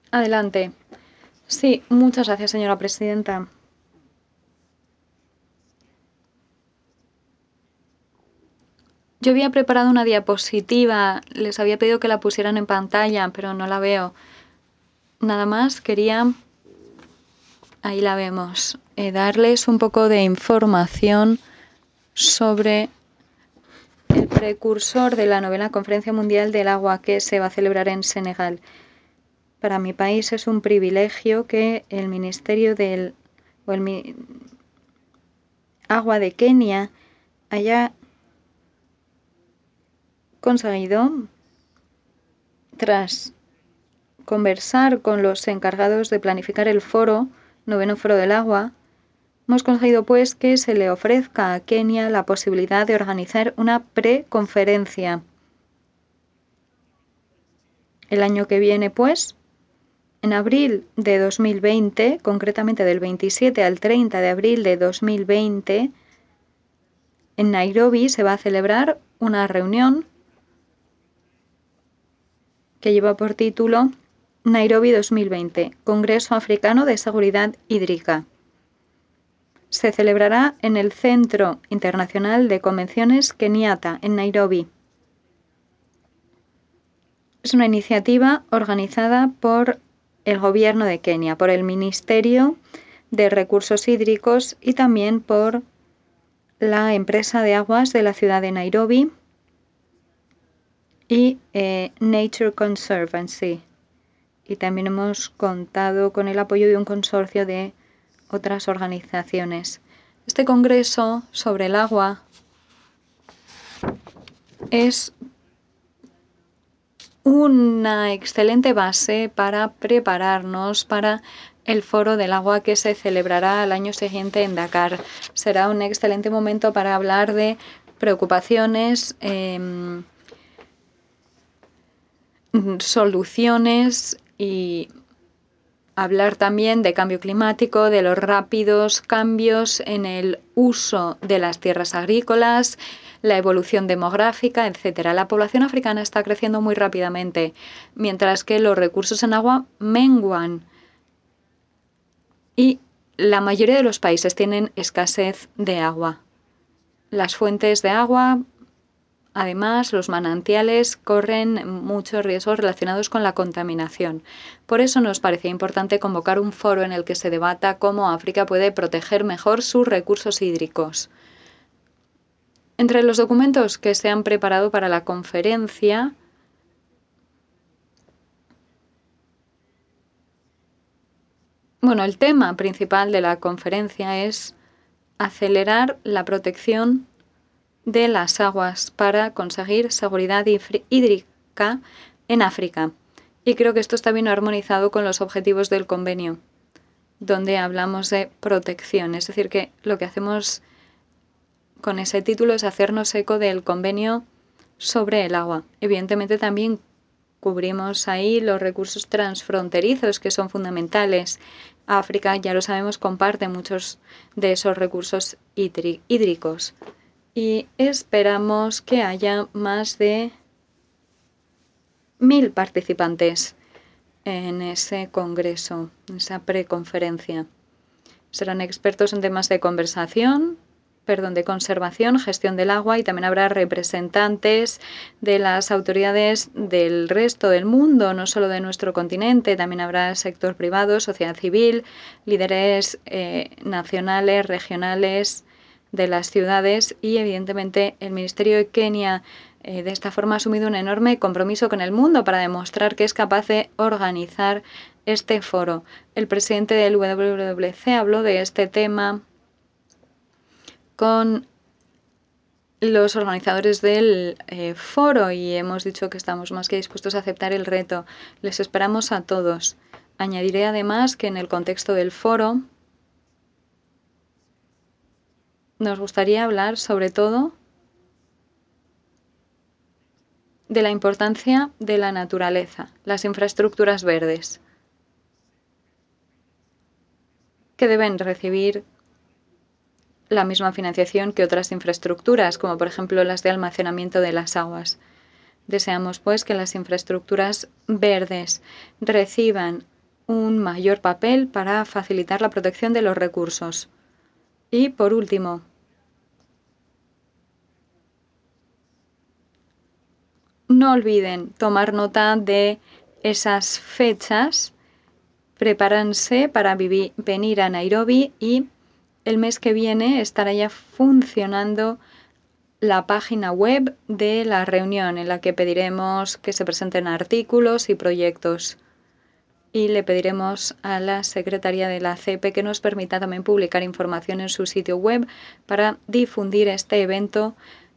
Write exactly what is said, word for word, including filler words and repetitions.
Adelante. Sí, muchas gracias, señora presidenta. Yo había preparado una diapositiva, les había pedido que la pusieran en pantalla, pero no la veo. Nada más quería, ahí la vemos, eh, darles un poco de información sobre el precursor de la novena Conferencia Mundial del Agua que se va a celebrar en Senegal. Para mi país es un privilegio que el Ministerio del o el mi, Agua de Kenia haya conseguido, tras conversar con los encargados de planificar el foro, noveno foro del agua, hemos conseguido pues que se le ofrezca a Kenia la posibilidad de organizar una preconferencia. El año que viene pues, en abril de dos mil veinte, concretamente del veintisiete al treinta de abril de dos mil veinte, en Nairobi se va a celebrar una reunión que lleva por título Nairobi dos mil veinte, Congreso Africano de Seguridad Hídrica. Se celebrará en el Centro Internacional de Convenciones Kenyatta, en Nairobi. Es una iniciativa organizada por el Gobierno de Kenia, por el Ministerio de Recursos Hídricos y también por la empresa de aguas de la ciudad de Nairobi y eh, Nature Conservancy. Y también hemos contado con el apoyo de un consorcio de otras organizaciones. Este congreso sobre el agua es una excelente base para prepararnos para el Foro del Agua que se celebrará al año siguiente en Dakar. Será un excelente momento para hablar de preocupaciones, eh, soluciones y hablar también de cambio climático, de los rápidos cambios en el uso de las tierras agrícolas, la evolución demográfica, etcétera. La población africana está creciendo muy rápidamente, mientras que los recursos en agua menguan. Y la mayoría de los países tienen escasez de agua. Las fuentes de agua, además, los manantiales corren muchos riesgos relacionados con la contaminación. Por eso nos parecía importante convocar un foro en el que se debata cómo África puede proteger mejor sus recursos hídricos. Entre los documentos que se han preparado para la conferencia, bueno, el tema principal de la conferencia es acelerar la protección de las aguas para conseguir seguridad hídrica en África. Y creo que esto está bien armonizado con los objetivos del convenio, donde hablamos de protección. Es decir, que lo que hacemos con ese título es hacernos eco del convenio sobre el agua. Evidentemente también cubrimos ahí los recursos transfronterizos que son fundamentales. África, ya lo sabemos, comparte muchos de esos recursos hídricos. Y esperamos que haya más de mil participantes en ese congreso, en esa preconferencia. Serán expertos en temas de conversación, perdón, de conservación, gestión del agua y también habrá representantes de las autoridades del resto del mundo, no solo de nuestro continente, también habrá sector privado, sociedad civil, líderes eh, nacionales, regionales de las ciudades y evidentemente el Ministerio de Kenia eh, de esta forma ha asumido un enorme compromiso con el mundo para demostrar que es capaz de organizar este foro. El presidente del W W C habló de este tema con los organizadores del eh, foro y hemos dicho que estamos más que dispuestos a aceptar el reto. Les esperamos a todos. Añadiré además que en el contexto del foro nos gustaría hablar sobre todo de la importancia de la naturaleza, las infraestructuras verdes, que deben recibir la misma financiación que otras infraestructuras, como por ejemplo las de almacenamiento de las aguas. Deseamos, pues, que las infraestructuras verdes reciban un mayor papel para facilitar la protección de los recursos. Y por último, no olviden tomar nota de esas fechas. Prepárense para venir a Nairobi y el mes que viene estará ya funcionando la página web de la reunión, en la que pediremos que se presenten artículos y proyectos. Y le pediremos a la Secretaría de la C E P que nos permita también publicar información en su sitio web para difundir este evento